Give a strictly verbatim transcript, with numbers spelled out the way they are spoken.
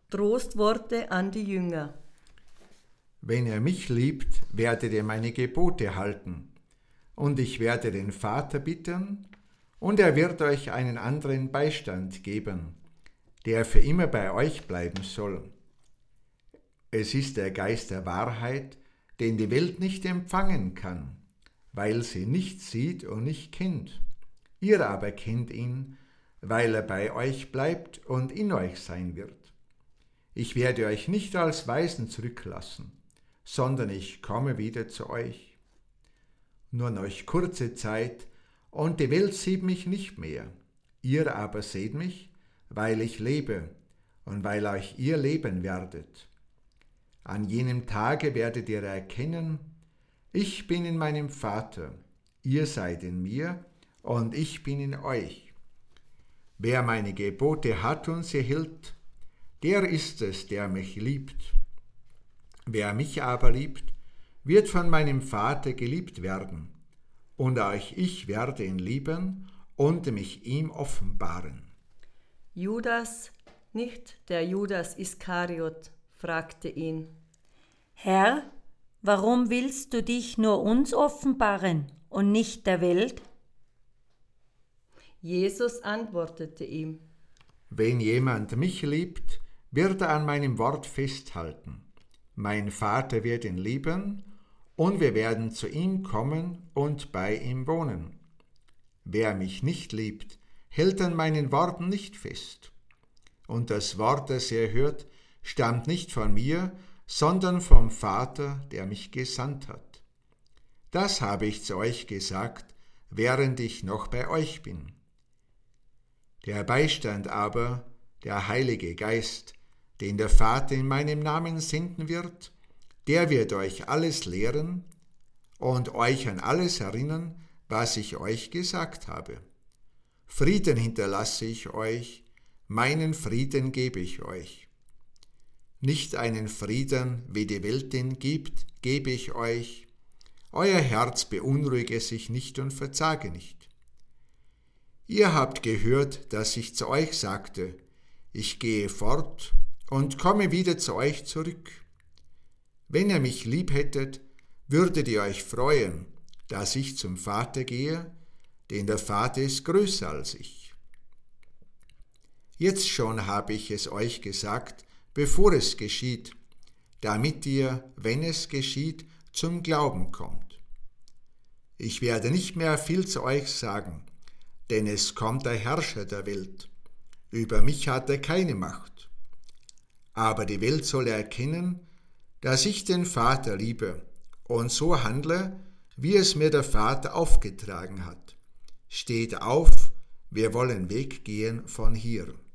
Trostworte an die Jünger. Wenn ihr mich liebt, werdet ihr meine Gebote halten. Und ich werde den Vater bitten, und er wird euch einen anderen Beistand geben, der für immer bei euch bleiben soll. Es ist der Geist der Wahrheit, den die Welt nicht empfangen kann, weil sie nicht sieht und nicht kennt. Ihr aber kennt ihn, weil er bei euch bleibt und in euch sein wird. Ich werde euch nicht als Waisen zurücklassen, sondern ich komme wieder zu euch. Nur noch kurze Zeit, und die Welt sieht mich nicht mehr. Ihr aber seht mich, weil ich lebe und weil euch ihr leben werdet. An jenem Tage werdet ihr erkennen, ich bin in meinem Vater, ihr seid in mir und ich bin in euch. Wer meine Gebote hat und sie hält, der ist es, der mich liebt. Wer mich aber liebt, wird von meinem Vater geliebt werden, und auch ich werde ihn lieben und mich ihm offenbaren. Judas, nicht der Judas Iskariot, fragte ihn: Herr, warum willst du dich nur uns offenbaren und nicht der Welt? Jesus antwortete ihm: Wenn jemand mich liebt, wird er an meinem Wort festhalten. Mein Vater wird ihn lieben, und wir werden zu ihm kommen und bei ihm wohnen. Wer mich nicht liebt, hält an meinen Worten nicht fest. Und das Wort, das ihr hört, stammt nicht von mir, sondern vom Vater, der mich gesandt hat. Das habe ich zu euch gesagt, während ich noch bei euch bin. Der Beistand aber, der Heilige Geist, den der Vater in meinem Namen senden wird, der wird euch alles lehren und euch an alles erinnern, was ich euch gesagt habe. Frieden hinterlasse ich euch, meinen Frieden gebe ich euch. Nicht einen Frieden, wie die Welt den gibt, gebe ich euch. Euer Herz beunruhige sich nicht und verzage nicht. Ihr habt gehört, dass ich zu euch sagte, ich gehe fort und komme wieder zu euch zurück. Wenn ihr mich lieb hättet, würdet ihr euch freuen, dass ich zum Vater gehe, denn der Vater ist größer als ich. Jetzt schon habe ich es euch gesagt, bevor es geschieht, damit ihr, wenn es geschieht, zum Glauben kommt. Ich werde nicht mehr viel zu euch sagen, denn es kommt der Herrscher der Welt. Über mich hat er keine Macht. Aber die Welt soll erkennen, dass ich den Vater liebe und so handle, wie es mir der Vater aufgetragen hat. Steht auf, wir wollen weggehen von hier.